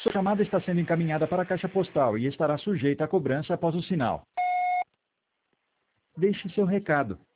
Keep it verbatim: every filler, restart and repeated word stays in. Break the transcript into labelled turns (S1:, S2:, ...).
S1: Sua chamada está sendo encaminhada para a caixa postal e estará sujeita a cobrança após o sinal. Deixe seu recado.